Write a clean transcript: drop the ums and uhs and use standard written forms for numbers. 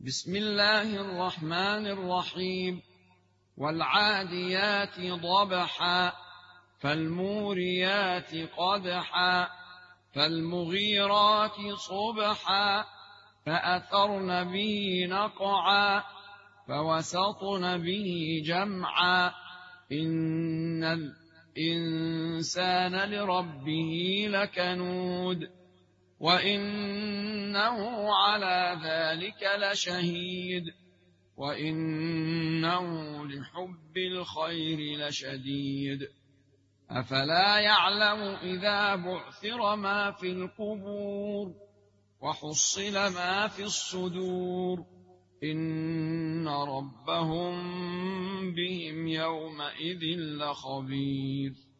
بسم الله الرحمن الرحيم. والعاديات ضبحا فالموريات قدحا فالمغيرات صبحا فأثرن به نقعا فوسطن به جمعا إن الإنسان لربه لكنود وإنه على ذلك لشهيد وإنه لحب الخير لشديد أفلا يعلم إذا بعثر ما في القبور وحصل ما في الصدور إن ربهم بهم يومئذ لخبير.